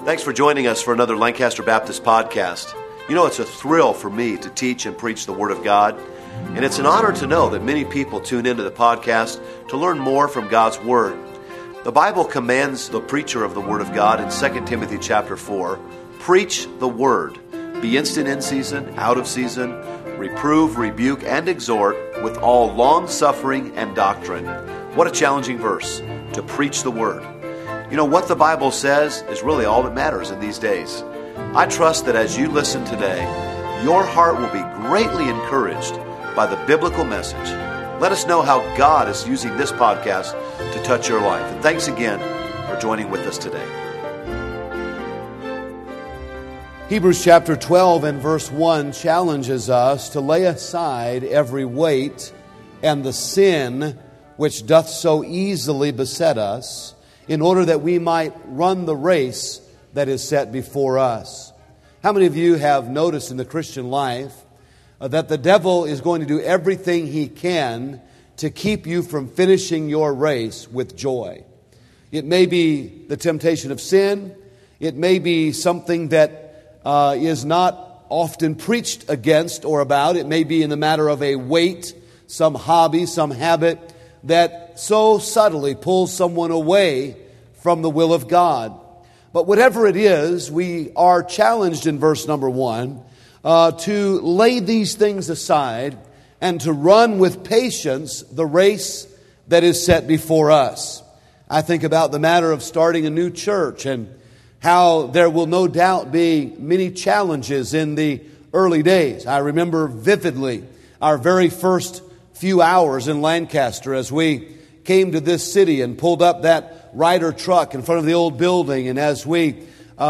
Thanks for joining us for another Lancaster Baptist podcast. You know, it's a thrill for me to teach and preach the Word of God, and it's an honor to know that many people tune into the podcast to learn more from God's Word. The Bible commands the preacher of the Word of God in 2 Timothy chapter 4, preach the Word, be instant in season, out of season, reprove, rebuke, and exhort with all long-suffering and doctrine. What a challenging verse, to preach the Word. You know, what the Bible says is really all that matters in these days. I trust that as you listen today, your heart will be greatly encouraged by the biblical message. Let us know how God is using this podcast to touch your life. And thanks again for joining with us today. Hebrews chapter 12 and verse 1 challenges us to lay aside every weight and the sin which doth so easily beset us, in order that we might run the race that is set before us. How many of you have noticed in the Christian life that the devil is going to do everything he can to keep you from finishing your race with joy? It may be the temptation of sin. It may be something that is not often preached against or about. It may be in the matter of a weight, some hobby, some habit that so subtly pulls someone away from the will of God. But whatever it is, we are challenged in verse number 1 to lay these things aside and to run with patience the race that is set before us. I think about the matter of starting a new church and how there will no doubt be many challenges in the early days. I remember vividly our very first few hours in Lancaster as we came to this city and pulled up that Ryder truck in front of the old building, and as we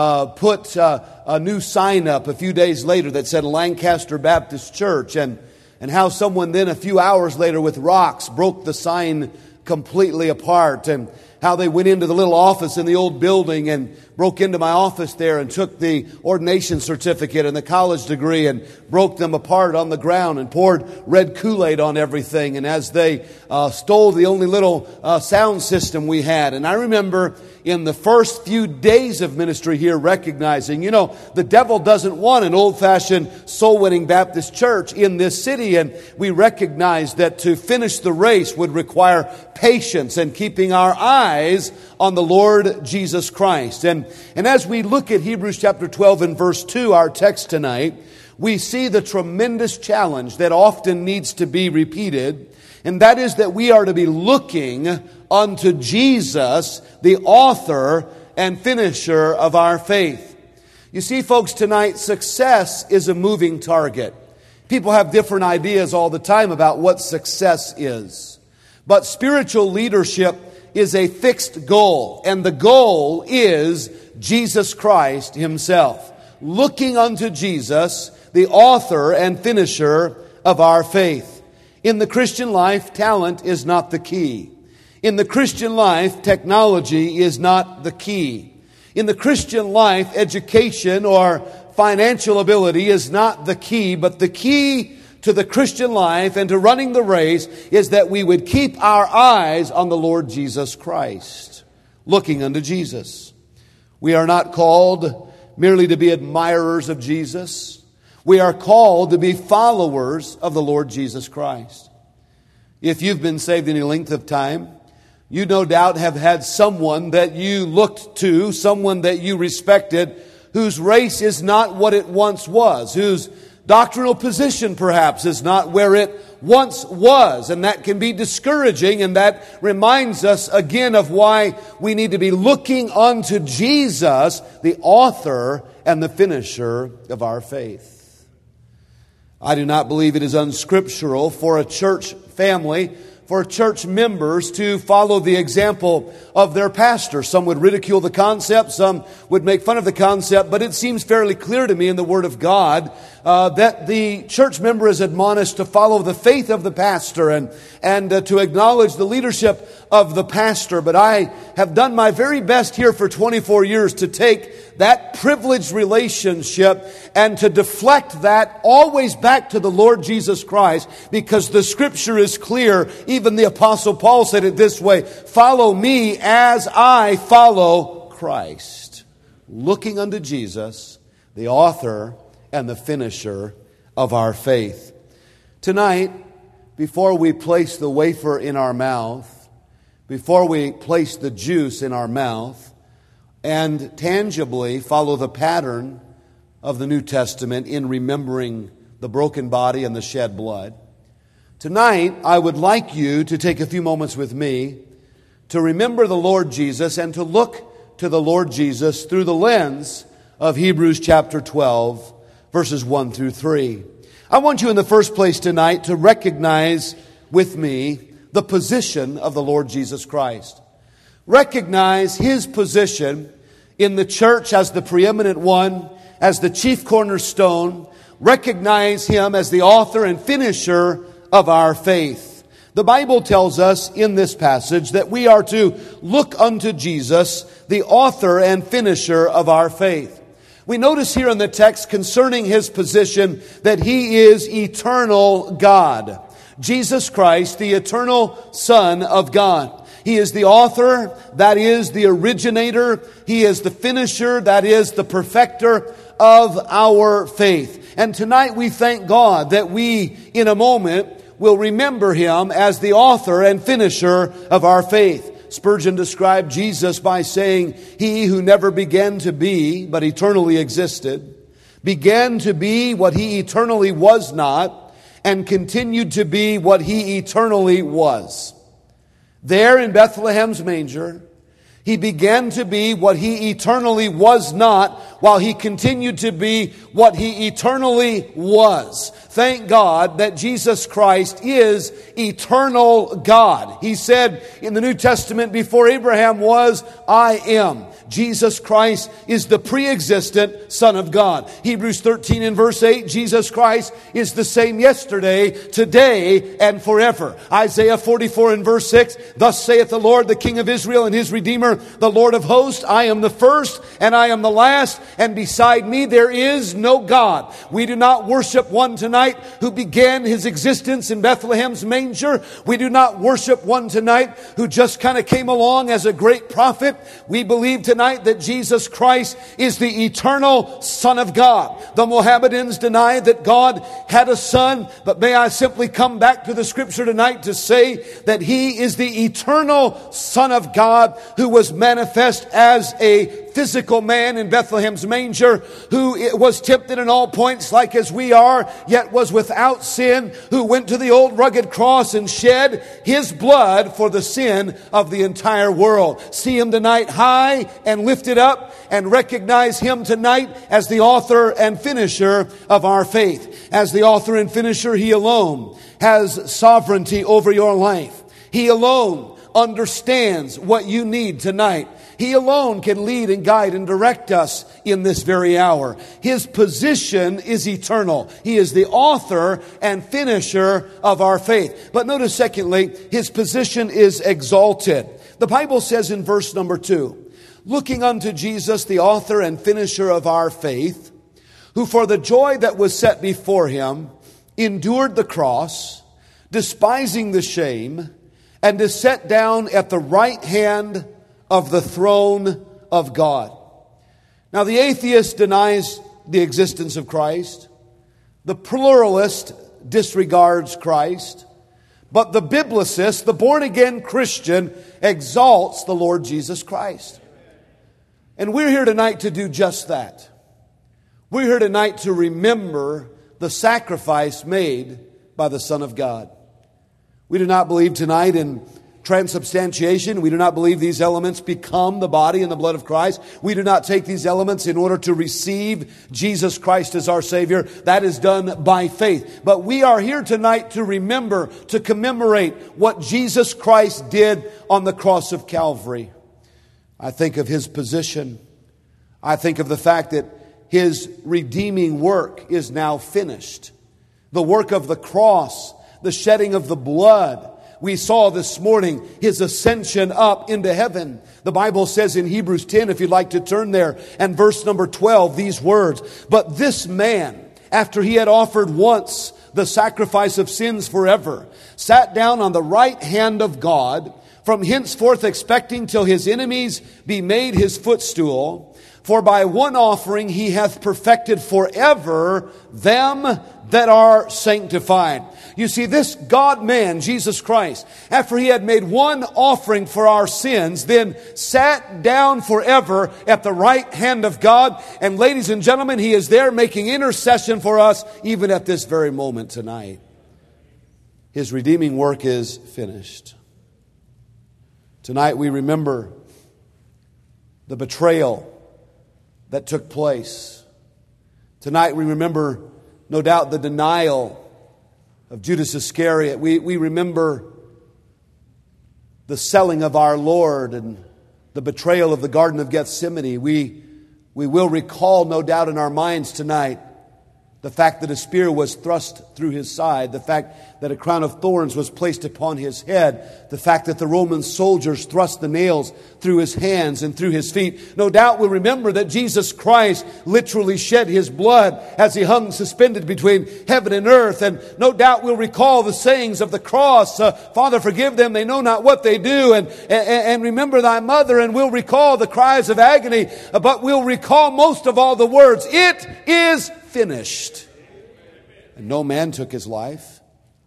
put a new sign up a few days later that said Lancaster Baptist Church, and how someone then a few hours later with rocks broke the sign completely apart, and how they went into the little office in the old building and broke into my office there and took the ordination certificate and the college degree and broke them apart on the ground and poured red Kool-Aid on everything. And as they stole the only little sound system we had. And I remember in the first few days of ministry here recognizing, you know, the devil doesn't want an old-fashioned soul-winning Baptist church in this city. And we recognized that to finish the race would require patience and keeping our eyes on the Lord Jesus Christ. And as we look at Hebrews chapter 12 and verse 2, our text tonight, we see the tremendous challenge that often needs to be repeated, and that is that we are to be looking unto Jesus, the author and finisher of our faith. You see, folks, tonight, success is a moving target. People have different ideas all the time about what success is. But spiritual leadership is a fixed goal, and the goal is Jesus Christ Himself. Looking unto Jesus, the author and finisher of our faith. In the Christian life, talent is not the key. In the Christian life, technology is not the key. In the Christian life, education or financial ability is not the key, but the key to the Christian life and to running the race is that we would keep our eyes on the Lord Jesus Christ, looking unto Jesus. We are not called merely to be admirers of Jesus. We are called to be followers of the Lord Jesus Christ. If you've been saved any length of time, you no doubt have had someone that you looked to, someone that you respected, whose race is not what it once was, whose doctrinal position perhaps is not where it once was, and that can be discouraging, and that reminds us again of why we need to be looking unto Jesus, the author and the finisher of our faith. I do not believe it is unscriptural for a church family, for church members to follow the example of their pastor. Some would ridicule the concept, some would make fun of the concept, but it seems fairly clear to me in the Word of God that the church member is admonished to follow the faith of the pastor and to acknowledge the leadership of the pastor. But I have done my very best here for 24 years to take that privileged relationship and to deflect that always back to the Lord Jesus Christ, because the Scripture is clear. Even the Apostle Paul said it this way: follow me as I follow Christ. looking unto Jesus, the author and the finisher of our faith. Tonight, before we place the wafer in our mouth, before we place the juice in our mouth, and tangibly follow the pattern of the New Testament in remembering the broken body and the shed blood, tonight I would like you to take a few moments with me to remember the Lord Jesus and to look to the Lord Jesus through the lens of Hebrews chapter 12, verses 1 through 3. I want you in the first place tonight to recognize with me the position of the Lord Jesus Christ. Recognize His position in the church as the preeminent one, as the chief cornerstone. Recognize Him as the author and finisher of our faith. The Bible tells us in this passage that we are to look unto Jesus, the author and finisher of our faith. We notice here in the text concerning His position that He is eternal God. Jesus Christ, the eternal Son of God. He is the author, that is the originator. He is the finisher, that is the perfecter of our faith. And tonight we thank God that we, in a moment, will remember Him as the author and finisher of our faith. Spurgeon described Jesus by saying, He who never began to be, but eternally existed, began to be what He eternally was not, and continued to be what He eternally was. There in Bethlehem's manger, He began to be what He eternally was not, while He continued to be what He eternally was. Thank God that Jesus Christ is eternal God. He said in the New Testament, before Abraham was, I am. Jesus Christ is the pre-existent Son of God. Hebrews 13 and verse 8, Jesus Christ is the same yesterday, today, and forever. Isaiah 44 and verse 6, thus saith the Lord, the King of Israel and His Redeemer, the Lord of hosts, I am the first and I am the last, and beside me there is no God. We do not worship one tonight who began His existence in Bethlehem's manger. We do not worship one tonight who just kind of came along as a great prophet. We believe tonight that Jesus Christ is the eternal Son of God. The Mohammedans deny that God had a son, but may I simply come back to the Scripture tonight to say that He is the eternal Son of God who was manifest as a physical man in Bethlehem's manger, who was tempted in all points like as we are, yet was without sin, who went to the old rugged cross and shed His blood for the sin of the entire world. See Him tonight high and lifted up, and recognize Him tonight as the author and finisher of our faith. As the author and finisher, He alone has sovereignty over your life. He alone understands what you need tonight. He alone can lead and guide and direct us in this very hour. His position is eternal. He is the author and finisher of our faith. But notice secondly, His position is exalted. The Bible says in verse number 2, looking unto Jesus, the author and finisher of our faith, who for the joy that was set before Him endured the cross, despising the shame, and is set down at the right hand of the throne of God. Now the atheist denies the existence of Christ. The pluralist disregards Christ. But the biblicist, the born-again Christian, exalts the Lord Jesus Christ. And we're here tonight to do just that. We're here tonight to remember the sacrifice made by the Son of God. We do not believe tonight in transubstantiation. We do not believe these elements become the body and the blood of Christ. We do not take these elements in order to receive Jesus Christ as our Savior. That is done by faith. But we are here tonight to remember, to commemorate what Jesus Christ did on the cross of Calvary. I think of His position. I think of the fact that His redeeming work is now finished. The work of the cross, the shedding of the blood. We saw this morning His ascension up into heaven. The Bible says in Hebrews 10, if you'd like to turn there, and verse number 12, these words, but this man, after He had offered once the sacrifice of sins forever, sat down on the right hand of God, from henceforth expecting till His enemies be made His footstool. For by one offering he hath perfected forever them that are sanctified. You see, this God-man, Jesus Christ, after he had made one offering for our sins, then sat down forever at the right hand of God. And ladies and gentlemen, he is there making intercession for us even at this very moment tonight. His redeeming work is finished. Tonight we remember the betrayal that took place. Tonight we remember, no doubt, the denial of Judas Iscariot. We remember the selling of our Lord and the betrayal of the Garden of Gethsemane. We will recall, no doubt, in our minds tonight the fact that a spear was thrust through his side, the fact that a crown of thorns was placed upon his head, the fact that the Roman soldiers thrust the nails through his hands and through his feet. No doubt we'll remember that Jesus Christ literally shed his blood as he hung suspended between heaven and earth. And no doubt we'll recall the sayings of the cross, Father, forgive them, they know not what they do. And remember thy mother. And we'll recall the cries of agony, but we'll recall most of all the words, it is finished. And no man took his life.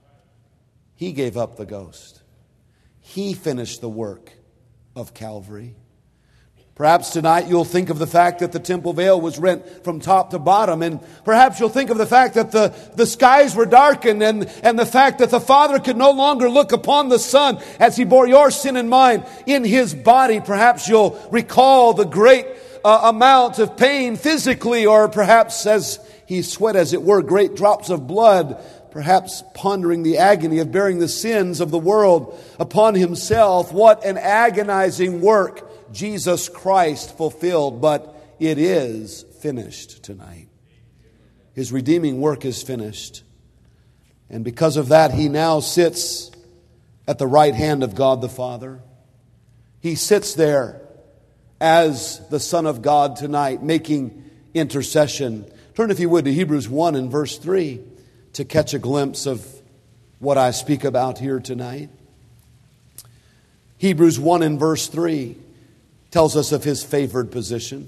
He gave up the ghost. He finished the work of Calvary. Perhaps tonight you'll think of the fact that the temple veil was rent from top to bottom. And perhaps you'll think of the fact that the skies were darkened and the fact that the Father could no longer look upon the Son as he bore your sin and mine in his body. Perhaps you'll recall the great amount of pain physically, or perhaps as he sweat, as it were, great drops of blood, perhaps pondering the agony of bearing the sins of the world upon himself. What an agonizing work Jesus Christ fulfilled, but it is finished tonight. His redeeming work is finished. And because of that, he now sits at the right hand of God the Father. He sits there as the Son of God tonight, making intercession. Turn, if you would, to Hebrews 1 and verse 3 to catch a glimpse of what I speak about here tonight. Hebrews 1 and verse 3 tells us of his favored position.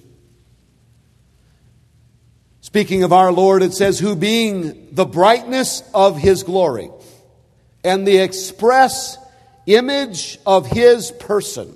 Speaking of our Lord, it says, who being the brightness of his glory and the express image of his person,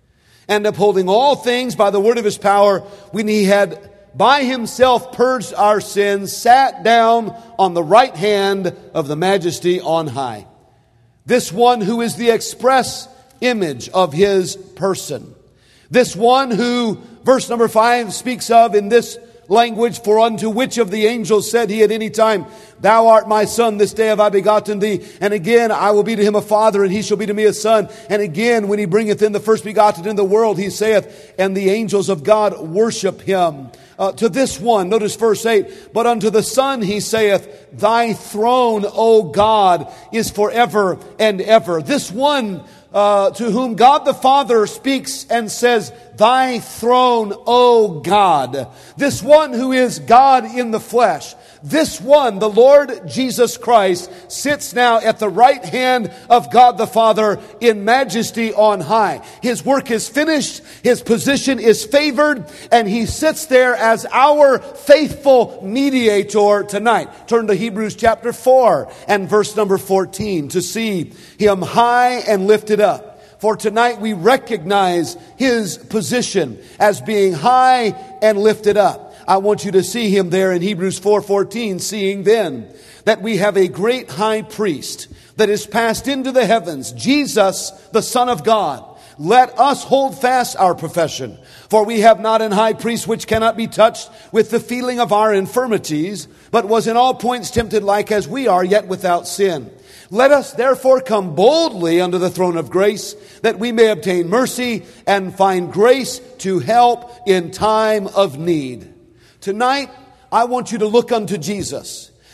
and upholding all things by the word of his power, when he had by himself purged our sins, sat down on the right hand of the majesty on high. This one who is the express image of his person. This one who, verse number 5 speaks of in this language, for unto which of the angels said he at any time, thou art my son, this day have I begotten thee. And again, I will be to him a father, and he shall be to me a son. And again, when he bringeth in the first begotten into the world, he saith, and the angels of God worship him. To this one, notice verse 8, but unto the Son he saith, thy throne, O God, is forever and ever. This one to whom God the Father speaks and says, thy throne, O God. This one who is God in the flesh. This one, the Lord Jesus Christ, sits now at the right hand of God the Father in majesty on high. His work is finished. His position is favored. And he sits there as our faithful mediator tonight. Turn to Hebrews chapter 4 and verse number 14 to see him high and lifted up. For tonight we recognize his position as being high and lifted up. I want you to see him there in Hebrews 4:14, seeing then that we have a great high priest that is passed into the heavens, Jesus, the Son of God. Let us hold fast our profession. For we have not an high priest which cannot be touched with the feeling of our infirmities, but was in all points tempted like as we are, yet without sin. Let us therefore come boldly unto the throne of grace, that we may obtain mercy and find grace to help in time of need. Tonight, I want you to look unto Jesus.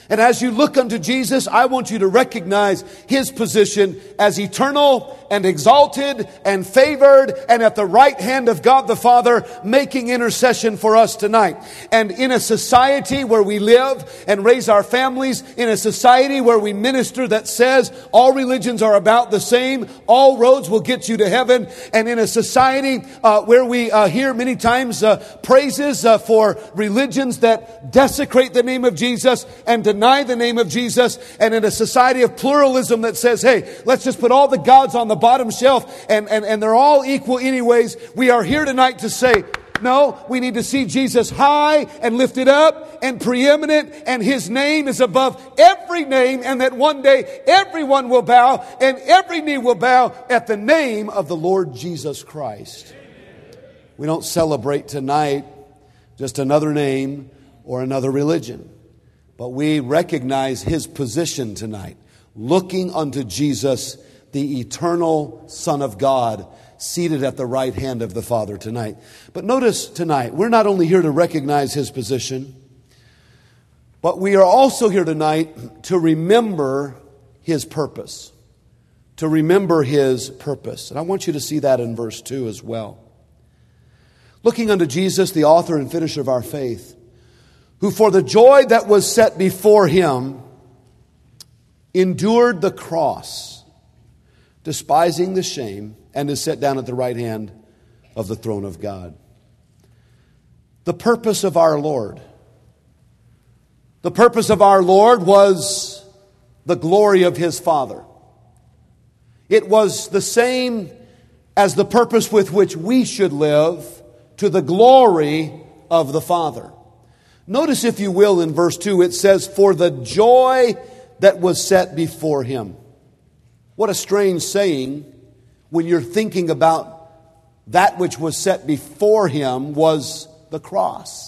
And as you look unto Jesus, I want you to recognize His position as eternal and exalted and favored and at the right hand of God the Father, making intercession for us tonight. And in a society where we live and raise our families, in a society where we minister that says all religions are about the same, all roads will get you to heaven, and in a society where we hear many times praises for religions that desecrate the name of Jesus and deny the name of Jesus, and in a society of pluralism that says, hey, let's just put all the gods on the bottom shelf and they're all equal anyways, we are here tonight to say, no, we need to see Jesus high and lifted up and preeminent, and His name is above every name, and that one day everyone will bow and every knee will bow at the name of the Lord Jesus Christ. We don't celebrate tonight just another name or another religion, but we recognize His position tonight, looking unto Jesus, the eternal Son of God, seated at the right hand of the Father tonight. But notice tonight, we're not only here to recognize His position, but we are also here tonight to remember His purpose. To remember His purpose. And I want you to see that in verse 2 as well. Looking unto Jesus, the author and finisher of our faith, who for the joy that was set before Him endured the cross, despising the shame, and is set down at the right hand of the throne of God. The purpose of our Lord. The purpose of our Lord was the glory of His Father. It was the same as the purpose with which we should live, to the glory of the Father. Notice, if you will, in verse 2, it says, for the joy that was set before Him. What a strange saying when you're thinking about that which was set before Him was the cross.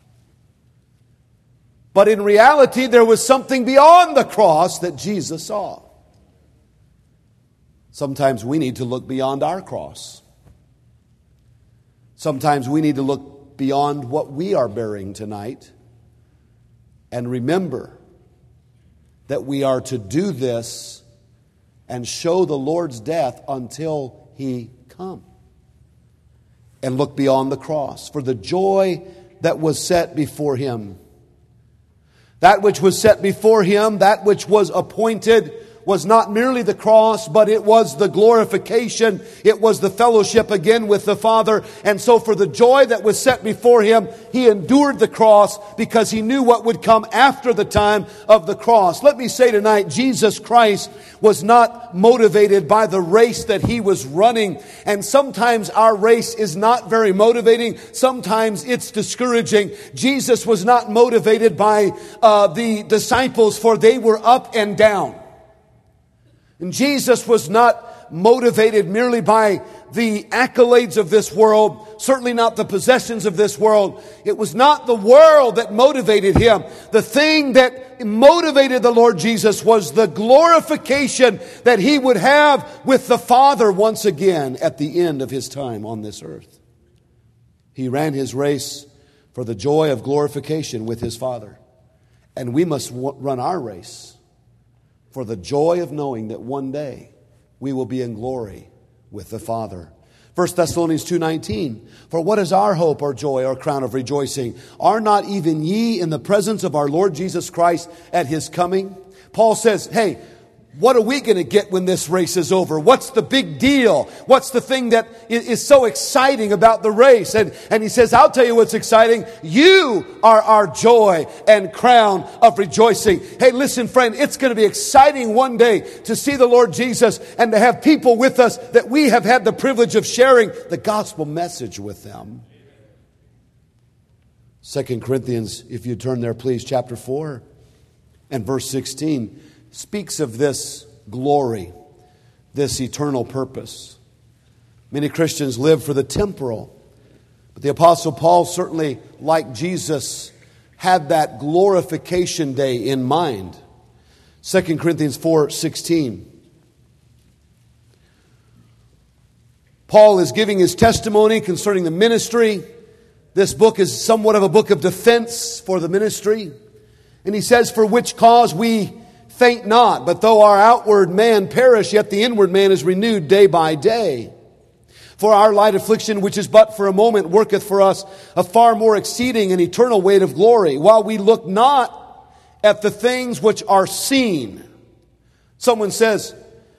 But in reality, there was something beyond the cross that Jesus saw. Sometimes we need to look beyond our cross. Sometimes we need to look beyond what we are bearing tonight and remember that we are to do this and show the Lord's death until He come. And look beyond the cross for the joy that was set before Him. That which was set before Him, that which was appointed, was not merely the cross, but it was the glorification. It was the fellowship again with the Father. And so for the joy that was set before Him, He endured the cross because He knew what would come after the time of the cross. Let me say tonight, Jesus Christ was not motivated by the race that He was running. And sometimes our race is not very motivating. Sometimes it's discouraging. Jesus was not motivated by the disciples, for they were up and down. And Jesus was not motivated merely by the accolades of this world, certainly not the possessions of this world. It was not the world that motivated Him. The thing that motivated the Lord Jesus was the glorification that He would have with the Father once again at the end of His time on this earth. He ran His race for the joy of glorification with His Father. And we must run our race for the joy of knowing that one day we will be in glory with the Father. 1 Thessalonians 2:19, for what is our hope or joy or crown of rejoicing? Are not even ye in the presence of our Lord Jesus Christ at His coming? Paul says, hey, what are we going to get when this race is over? What's the big deal? What's the thing that is so exciting about the race? And he says, I'll tell you what's exciting. You are our joy and crown of rejoicing. Hey, listen, friend, it's going to be exciting one day to see the Lord Jesus and to have people with us that we have had the privilege of sharing the gospel message with them. 2 Corinthians, if you turn there, please, chapter 4 and verse 16. Speaks of this glory, this eternal purpose. Many Christians live for the temporal, but the Apostle Paul certainly, like Jesus, had that glorification day in mind. 2 Corinthians 4:16. Paul is giving his testimony concerning the ministry. This book is somewhat of a book of defense for the ministry. And he says, for which cause we faint not, but though our outward man perish, yet the inward man is renewed day by day. For our light affliction, which is but for a moment, worketh for us a far more exceeding and eternal weight of glory, while we look not at the things which are seen. Someone says,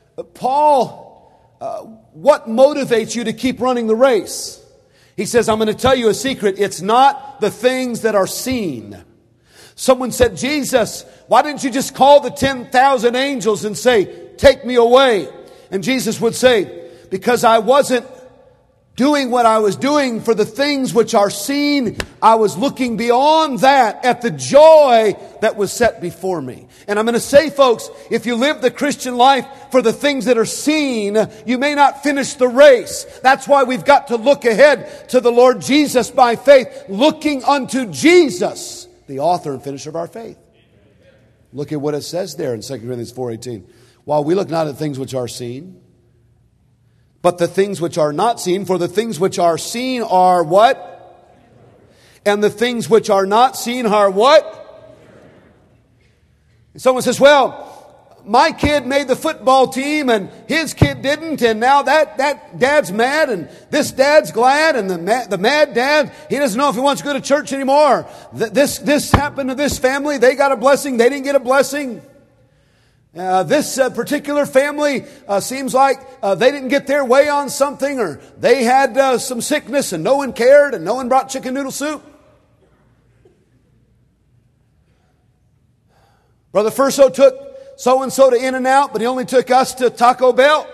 Paul, what motivates you to keep running the race? He says, I'm going to tell you a secret. It's not the things that are seen. Someone said, Jesus, why didn't you just call the 10,000 angels and say, take me away? And Jesus would say, because I wasn't doing what I was doing for the things which are seen. I was looking beyond that at the joy that was set before me. And I'm going to say, folks, if you live the Christian life for the things that are seen, you may not finish the race. That's why we've got to look ahead to the Lord Jesus by faith, looking unto Jesus, the author and finisher of our faith. Look at what it says there in 2 Corinthians 4:18. While we look not at things which are seen, but the things which are not seen, for the things which are seen are what? And the things which are not seen are what? Someone says, well, my kid made the football team and his kid didn't, and now that dad's mad and this dad's glad, and the mad dad, he doesn't know if he wants to go to church anymore. This happened to this family. They got a blessing. They didn't get a blessing. This particular family seems like they didn't get their way on something, or they had some sickness and no one cared and no one brought chicken noodle soup. Brother Furso took so-and-so to In-N-Out, but he only took us to Taco Bell.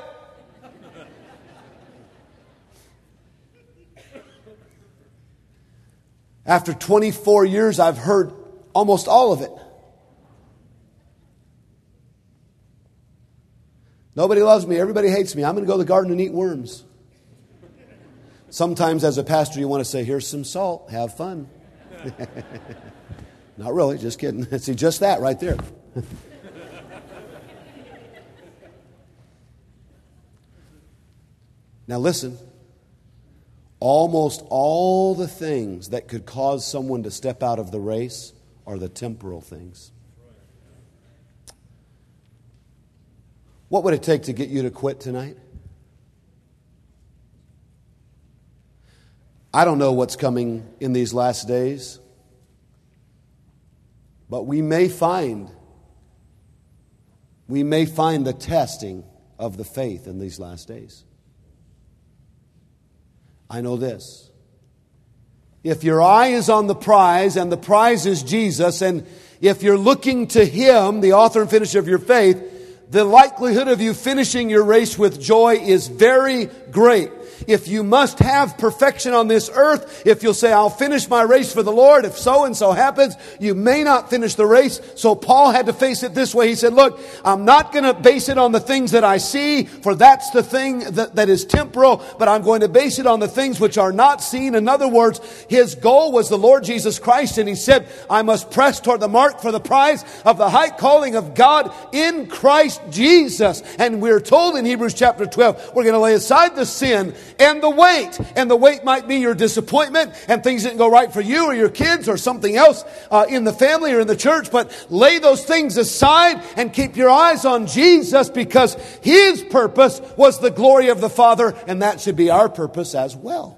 After 24 years, I've heard almost all of it. Nobody loves me. Everybody hates me. I'm going to go to the garden and eat worms. Sometimes as a pastor, you want to say, here's some salt. Have fun. Not really. Just kidding. See, just that right there. Now listen. Almost all the things that could cause someone to step out of the race are the temporal things. What would it take to get you to quit tonight? I don't know what's coming in these last days, but we may find the testing of the faith in these last days. I know this. If your eye is on the prize, and the prize is Jesus, and if you're looking to Him, the author and finisher of your faith, the likelihood of you finishing your race with joy is very great. If you must have perfection on this earth, if you'll say, I'll finish my race for the Lord, if so and so happens, you may not finish the race. So Paul had to face it this way. He said, look, I'm not going to base it on the things that I see, for that's the thing that is temporal, but I'm going to base it on the things which are not seen. In other words, his goal was the Lord Jesus Christ, and he said, I must press toward the mark for the prize of the high calling of God in Christ Jesus. And we're told in Hebrews chapter 12, we're going to lay aside the sin and the weight. And the weight might be your disappointment and things didn't go right for you or your kids or something else in the family or in the church. But lay those things aside and keep your eyes on Jesus, because His purpose was the glory of the Father, and that should be our purpose as well.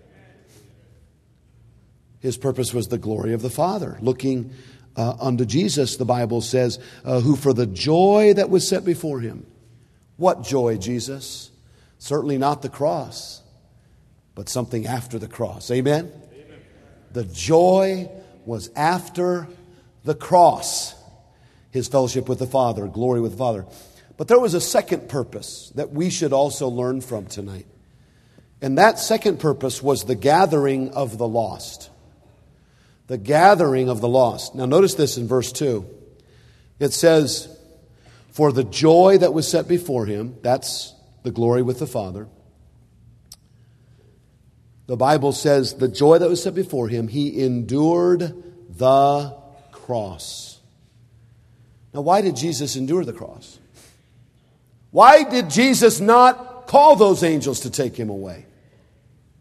His purpose was the glory of the Father. Looking unto Jesus, the Bible says, who for the joy that was set before Him. What joy, Jesus? Certainly not the cross, but something after the cross. Amen? Amen. The joy was after the cross. His fellowship with the Father, glory with the Father. But there was a second purpose that we should also learn from tonight. And that second purpose was the gathering of the lost. The gathering of the lost. Now notice this in verse 2. It says, for the joy that was set before Him, that's the glory with the Father. The Bible says the joy that was set before Him, He endured the cross. Now why did Jesus endure the cross? Why did Jesus not call those angels to take Him away?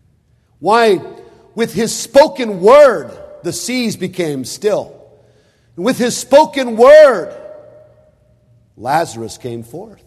Why, with His spoken word, the seas became still, With His spoken word, Lazarus came forth.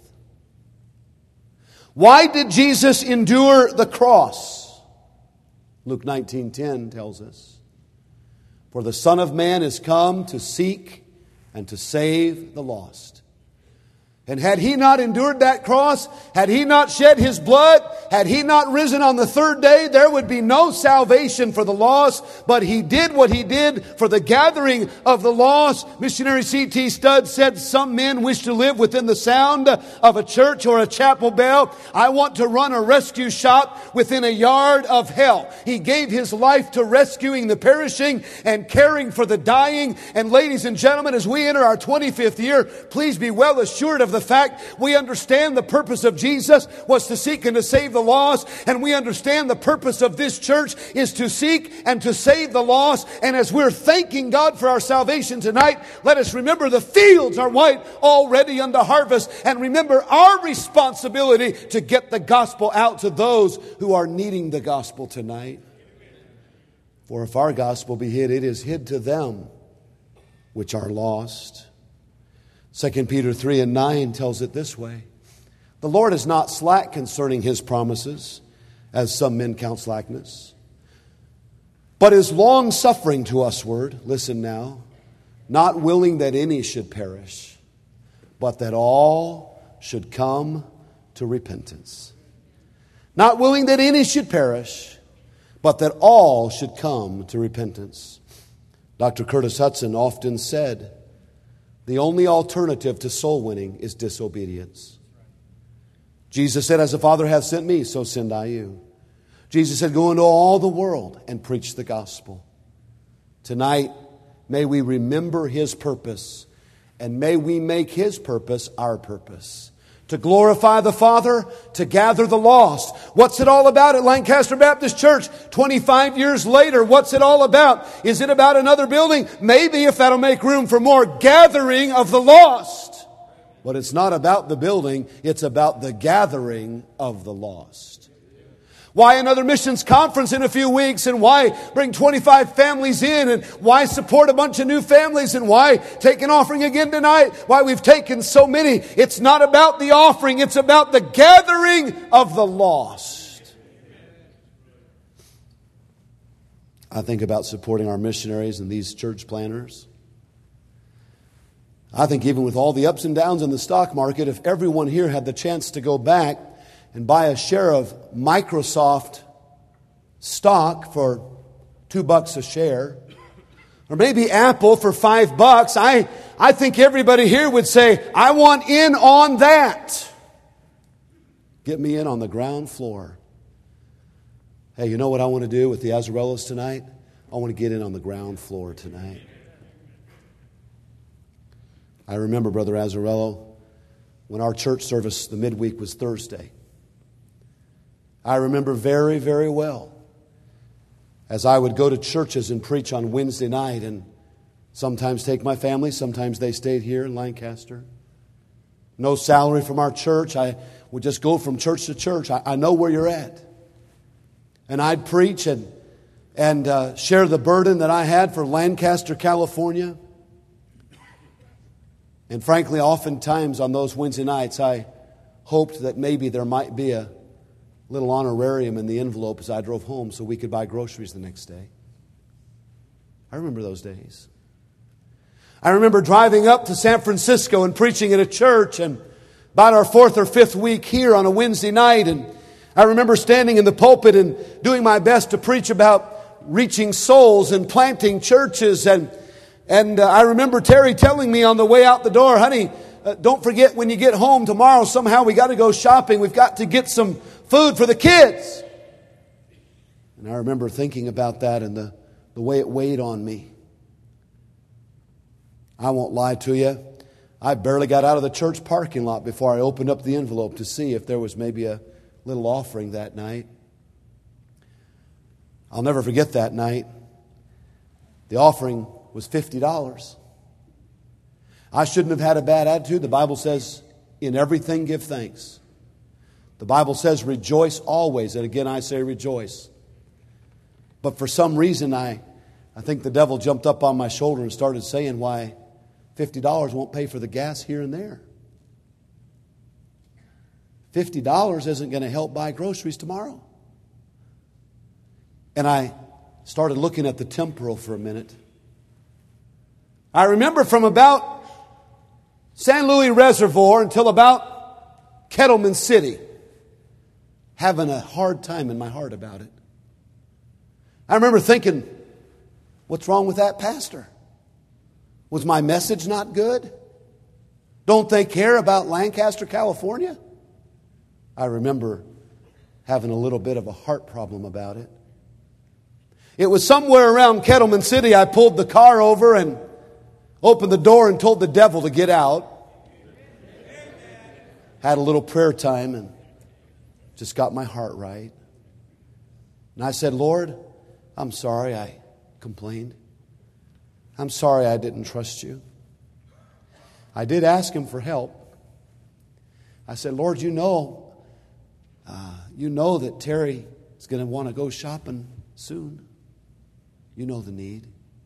Why did Jesus endure the cross? Luke 19:10 tells us, "For the Son of Man is come to seek and to save the lost." And had He not endured that cross, had He not shed His blood, had He not risen on the third day, there would be no salvation for the lost. But He did what He did for the gathering of the lost. Missionary C.T. Studd said, "Some men wish to live within the sound of a church or a chapel bell. I want to run a rescue shop within a yard of hell." He gave His life to rescuing the perishing and caring for the dying. And ladies and gentlemen, as we enter our 25th year, please be well assured of the fact we understand the purpose of Jesus was to seek and to save the lost, and we understand the purpose of this church is to seek and to save the lost. And as we're thanking God for our salvation tonight, let us remember the fields are white already unto harvest, and remember our responsibility to get the gospel out to those who are needing the gospel tonight. For if our gospel be hid, it is hid to them which are lost. 2 Peter 3:9 tells it this way, "The Lord is not slack concerning His promises, as some men count slackness, but is long-suffering to usward," listen now, "not willing that any should perish, but that all should come to repentance." Not willing that any should perish, but that all should come to repentance. Dr. Curtis Hudson often said, the only alternative to soul winning is disobedience. Jesus said, "As the Father hath sent me, so send I you." Jesus said, "Go into all the world and preach the gospel." Tonight, may we remember His purpose, and may we make His purpose our purpose. To glorify the Father, to gather the lost. What's it all about at Lancaster Baptist Church 25 years later? What's it all about? Is it about another building? Maybe, if that'll make room for more gathering of the lost. But it's not about the building, it's about the gathering of the lost. Why another missions conference in a few weeks? And why bring 25 families in? And why support a bunch of new families? And why take an offering again tonight? Why we've taken so many? It's not about the offering. It's about the gathering of the lost. I think about supporting our missionaries and these church planners. I think even with all the ups and downs in the stock market, if everyone here had the chance to go back and buy a share of Microsoft stock for $2 a share, or maybe Apple for $5, I think everybody here would say, "I want in on that. Get me in on the ground floor." Hey, you know what I want to do with the Azzarellos tonight? I want to get in on the ground floor tonight. I remember, Brother Azzarello, when our church service, the midweek, was Thursday. I remember very, very well as I would go to churches and preach on Wednesday night and sometimes take my family, sometimes they stayed here in Lancaster. No salary from our church. I would just go from church to church. I know where you're at. And I'd preach and share the burden that I had for Lancaster, California. And frankly, oftentimes on those Wednesday nights, I hoped that maybe there might be a little honorarium in the envelope as I drove home so we could buy groceries the next day. I remember those days. I remember driving up to San Francisco and preaching at a church, and about our 4th or 5th week here on a Wednesday night, and I remember standing in the pulpit and doing my best to preach about reaching souls and planting churches, and I remember Terry telling me on the way out the door, "Honey, don't forget when you get home tomorrow, somehow we got to go shopping. We've got to get some food for the kids." And I remember thinking about that and the way it weighed on me. I won't lie to you. I barely got out of the church parking lot before I opened up the envelope to see if there was maybe a little offering that night. I'll never forget that night. The offering was $50. I shouldn't have had a bad attitude. The Bible says, "In everything give thanks." The Bible says, "Rejoice always." And again, I say rejoice. But for some reason, I I think the devil jumped up on my shoulder and started saying why $50 won't pay for the gas here and there. $50 isn't going to help buy groceries tomorrow. And I started looking at the temporal for a minute. I remember from about San Luis Reservoir until about Kettleman City, having a hard time in my heart about it. I remember thinking, what's wrong with that pastor? Was my message not good? Don't they care about Lancaster, California? I remember having a little bit of a heart problem about it. It was somewhere around Kettleman City. I pulled the car over and opened the door and told the devil to get out. Had a little prayer time and just got my heart right. And I said, Lord, I'm sorry I complained. I'm sorry I didn't trust you. I did ask him for help. I said, Lord, you know that Terry is going to want to go shopping soon. You know the need.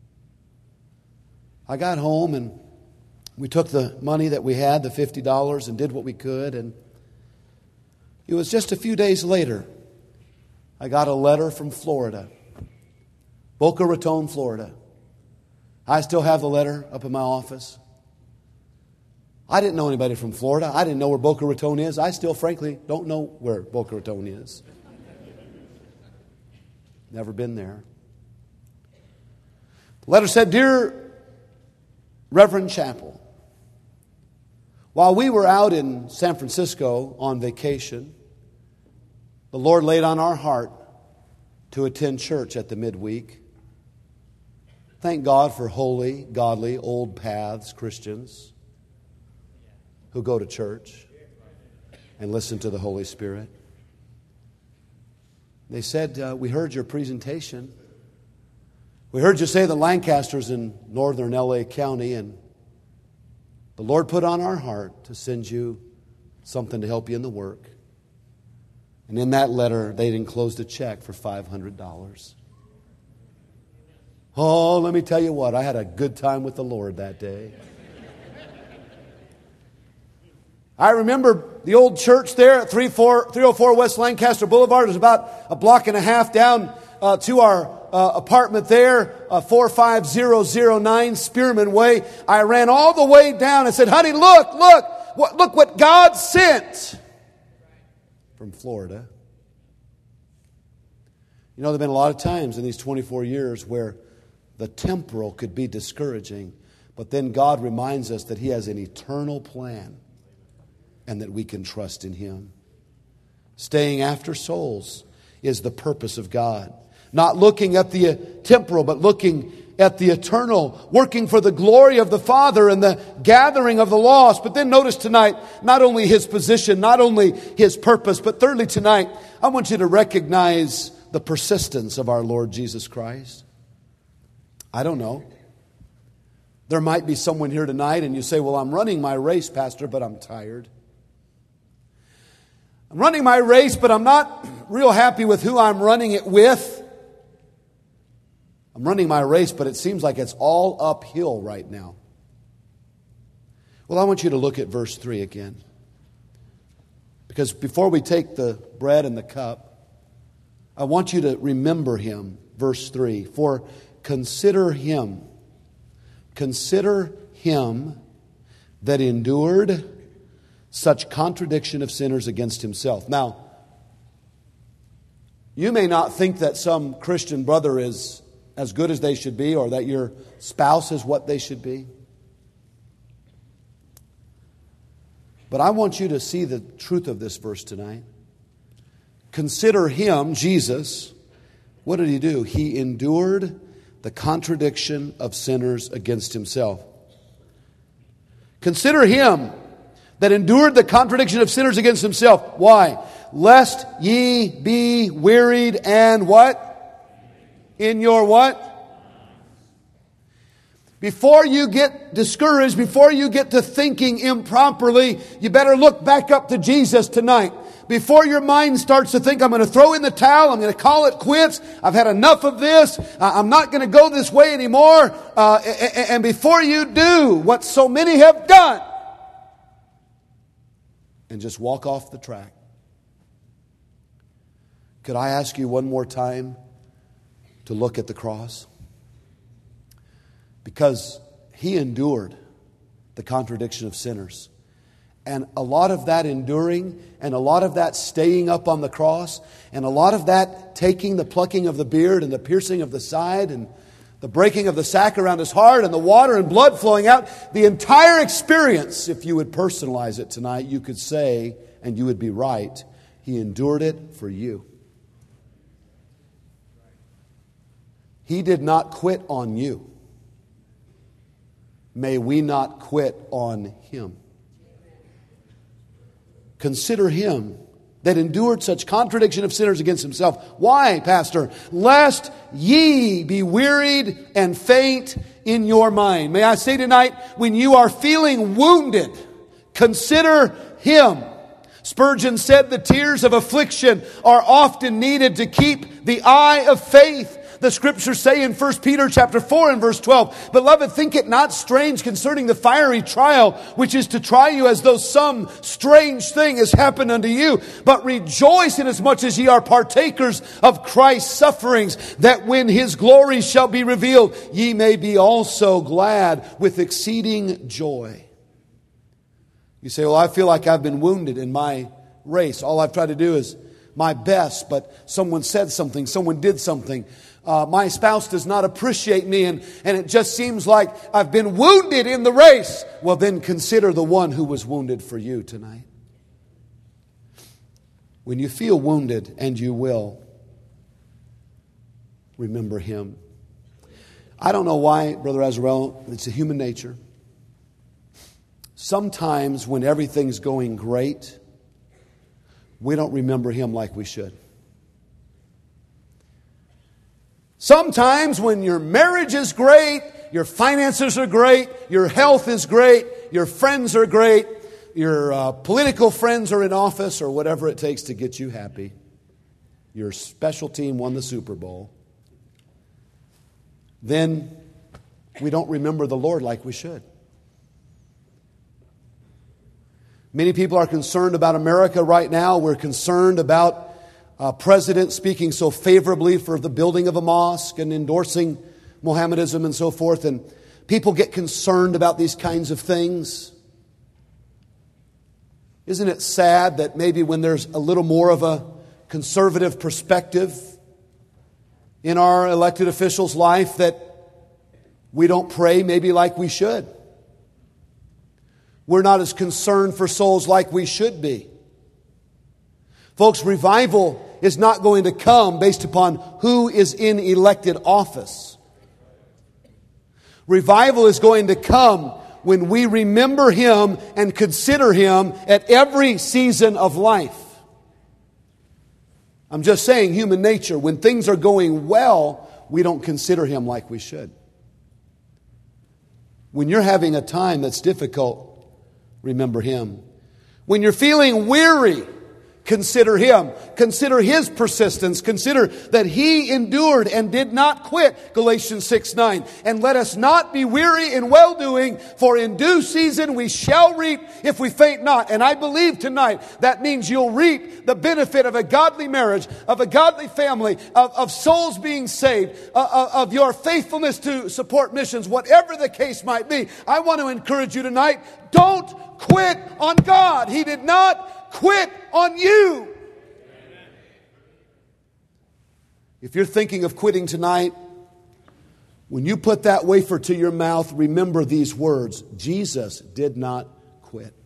I got home and we took the money that we had, the $50, and did what we could. And it was just a few days later, I got a letter from Florida, Boca Raton, Florida. I still have the letter up in my office. I didn't know anybody from Florida. I didn't know where Boca Raton is. I still, frankly, don't know where Boca Raton is. Never been there. The letter said, Dear Reverend Chappell, while we were out in San Francisco on vacation, the Lord laid on our heart to attend church at the midweek. Thank God for holy, godly, old paths Christians who go to church and listen to the Holy Spirit. They said, we heard your presentation. We heard you say that Lancaster's in northern L.A. County, and the Lord put on our heart to send you something to help you in the work. And in that letter, they'd enclosed a check for $500. Oh, let me tell you what, I had a good time with the Lord that day. I remember the old church there at 304 West Lancaster Boulevard. It was about a block and a half down to our apartment there, 45009 Spearman Way. I ran all the way down and said, honey, look what God sent from Florida. You know, there have been a lot of times in these 24 years where the temporal could be discouraging, but then God reminds us that He has an eternal plan and that we can trust in Him. Staying after souls is the purpose of God. Not looking at the temporal, but looking at the eternal, working for the glory of the Father and the gathering of the lost. But then notice tonight, not only His position, not only His purpose, but thirdly tonight, I want you to recognize the persistence of our Lord Jesus Christ. I don't know. There might be someone here tonight and you say, well, I'm running my race, Pastor, but I'm tired. I'm running my race, but I'm not real happy with who I'm running it with. I'm running my race, but it seems like it's all uphill right now. Well, I want you to look at verse 3 again. Because before we take the bread and the cup, I want you to remember Him. Verse 3, for consider Him that endured such contradiction of sinners against Himself. Now, you may not think that some Christian brother is as good as they should be, or that your spouse is what they should be. But I want you to see the truth of this verse tonight. Consider Him, Jesus. What did He do? He endured the contradiction of sinners against Himself. Consider Him that endured the contradiction of sinners against Himself. Why? Lest ye be wearied and what? In your what? Before you get discouraged, before you get to thinking improperly, you better look back up to Jesus tonight. before your mind starts to think, I'm going to throw in the towel, I'm going to call it quits, I've had enough of this, I'm not going to go this way anymore, and before you do what so many have done, and just walk off the track. Could I ask you one more time to look at the cross? Because He endured the contradiction of sinners. And a lot of that enduring, and a lot of that staying up on the cross, and a lot of that taking the plucking of the beard and the piercing of the side and the breaking of the sack around His heart and the water and blood flowing out, the entire experience, if you would personalize it tonight, you could say, and you would be right, He endured it for you. He did not quit on you. May we not quit on Him. Consider Him that endured such contradiction of sinners against Himself. Why, Pastor? Lest ye be wearied and faint in your mind. May I say tonight, when you are feeling wounded, consider Him. Spurgeon said the tears of affliction are often needed to keep the eye of faith. The Scriptures say in 1 Peter chapter 4 and verse 12, Beloved, think it not strange concerning the fiery trial, which is to try you as though some strange thing has happened unto you. But rejoice inasmuch as ye are partakers of Christ's sufferings, that when His glory shall be revealed, ye may be also glad with exceeding joy. You say, well, I feel like I've been wounded in my race. All I've tried to do is my best, but someone said something, someone did something. My spouse does not appreciate me, and it just seems like I've been wounded in the race. Well, then consider the one who was wounded for you tonight. When you feel wounded, and you will, remember Him. I don't know why, Brother Azarel, it's a human nature. Sometimes when everything's going great, we don't remember Him like we should. Sometimes when your marriage is great, your finances are great, your health is great, your friends are great, your political friends are in office, or whatever it takes to get you happy. Your special team won the Super Bowl. Then we don't remember the Lord like we should. Many people are concerned about America right now. We're concerned about president speaking so favorably for the building of a mosque and endorsing Mohammedanism and so forth. And people get concerned about these kinds of things. Isn't it sad that maybe when there's a little more of a conservative perspective in our elected officials' life that we don't pray maybe like we should? We're not as concerned for souls like we should be. Folks, revival is not going to come based upon who is in elected office. Revival is going to come when we remember Him and consider Him at every season of life. I'm just saying, human nature, when things are going well, we don't consider Him like we should. When you're having a time that's difficult, remember Him. When you're feeling weary, consider Him. Consider His persistence. Consider that He endured and did not quit. Galatians 6:9. And let us not be weary in well-doing, for in due season we shall reap if we faint not. And I believe tonight that means you'll reap the benefit of a godly marriage, of a godly family, of souls being saved, of your faithfulness to support missions, whatever the case might be. I want to encourage you tonight, don't quit on God. He did not quit on you. If you're thinking of quitting tonight, when you put that wafer to your mouth, remember these words: Jesus did not quit.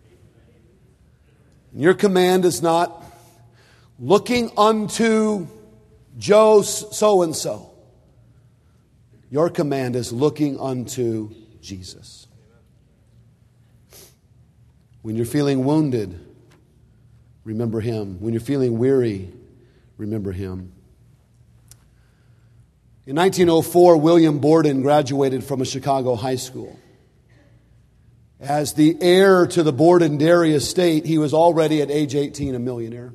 And your command is not looking unto Joe so-and-so. Your command is looking unto Jesus. When you're feeling wounded, remember Him. When you're feeling weary, remember Him. In 1904, William Borden graduated from a Chicago high school. As the heir to the Borden Dairy estate, he was already at age 18 a millionaire.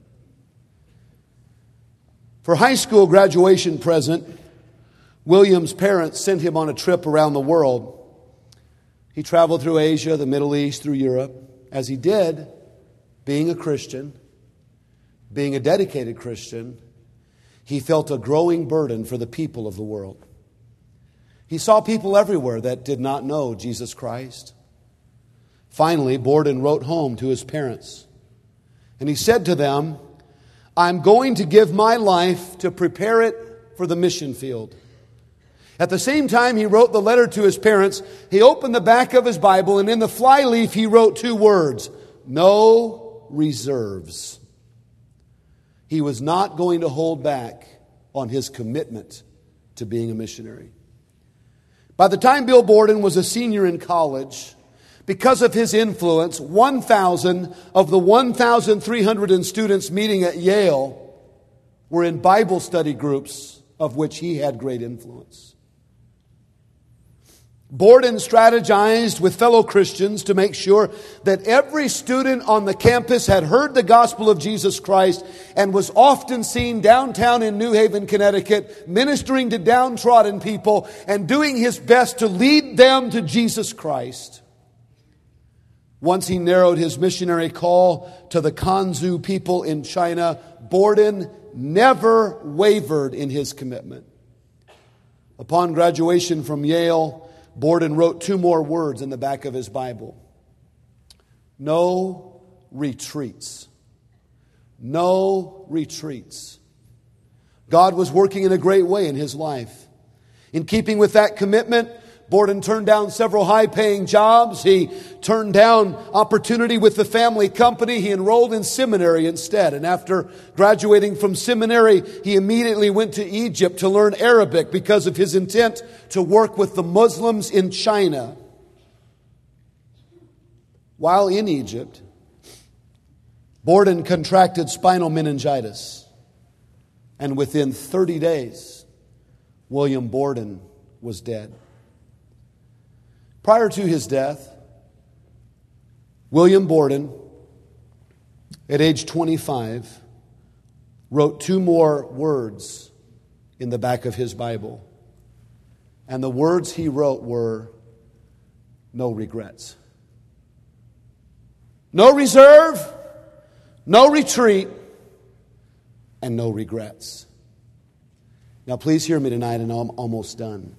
For high school graduation present, William's parents sent him on a trip around the world. He traveled through Asia, the Middle East, through Europe. As he did, being a Christian, being a dedicated Christian, he felt a growing burden for the people of the world. He saw people everywhere that did not know Jesus Christ. Finally, Borden wrote home to his parents, and he said to them, "I'm going to give my life to prepare it for the mission field." At the same time he wrote the letter to his parents, he opened the back of his Bible, and in the flyleaf he wrote 2 words, "No reserves." He was not going to hold back on his commitment to being a missionary. By the time Bill Borden was a senior in college, because of his influence, 1,000 of the 1,300 students meeting at Yale were in Bible study groups of which he had great influence. Borden strategized with fellow Christians to make sure that every student on the campus had heard the gospel of Jesus Christ and was often seen downtown in New Haven, Connecticut, ministering to downtrodden people and doing his best to lead them to Jesus Christ. Once he narrowed his missionary call to the Kanzu people in China, Borden never wavered in his commitment. Upon graduation from Yale, Borden wrote 2 more words in the back of his Bible. No retreats. No retreats. God was working in a great way in his life. In keeping with that commitment, Borden turned down several high-paying jobs. He turned down opportunity with the family company. He enrolled in seminary instead. And after graduating from seminary, he immediately went to Egypt to learn Arabic because of his intent to work with the Muslims in China. While in Egypt, Borden contracted spinal meningitis. And within 30 days, William Borden was dead. Prior to his death, William Borden, at age 25, wrote 2 more words in the back of his Bible. And the words he wrote were, no regrets. No reserve, no retreat, and no regrets. Now please hear me tonight, and I'm almost done.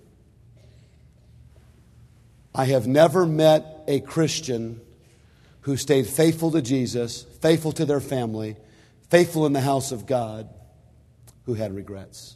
I have never met a Christian who stayed faithful to Jesus, faithful to their family, faithful in the house of God, who had regrets.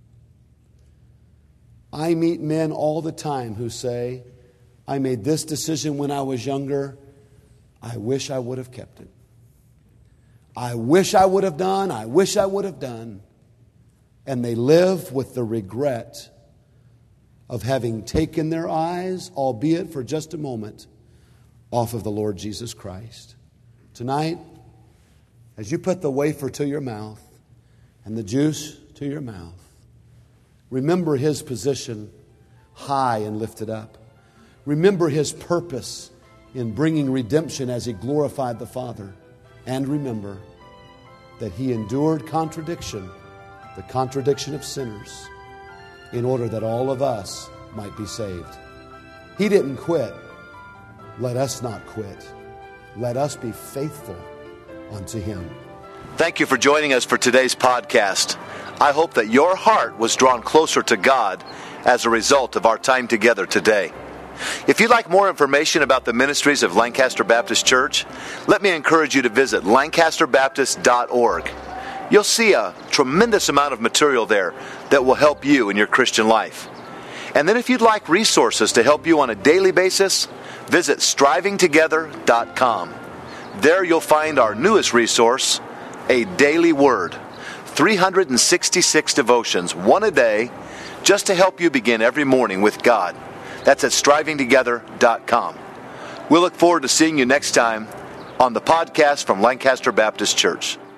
I meet men all the time who say, I made this decision when I was younger. I wish I would have kept it. I wish I would have done. I wish I would have done. And they live with the regret of having taken their eyes, albeit for just a moment, off of the Lord Jesus Christ. Tonight, as you put the wafer to your mouth and the juice to your mouth, remember His position high and lifted up. Remember His purpose in bringing redemption as He glorified the Father. And remember that He endured contradiction, the contradiction of sinners, in order that all of us might be saved. He didn't quit. Let us not quit. Let us be faithful unto Him. Thank you for joining us for today's podcast. I hope that your heart was drawn closer to God as a result of our time together today. If you'd like more information about the ministries of Lancaster Baptist Church, let me encourage you to visit lancasterbaptist.org. You'll see a tremendous amount of material there that will help you in your Christian life. And then if you'd like resources to help you on a daily basis, visit strivingtogether.com. There you'll find our newest resource, A Daily Word. 366 devotions, one a day, just to help you begin every morning with God. That's at strivingtogether.com. We'll look forward to seeing you next time on the podcast from Lancaster Baptist Church.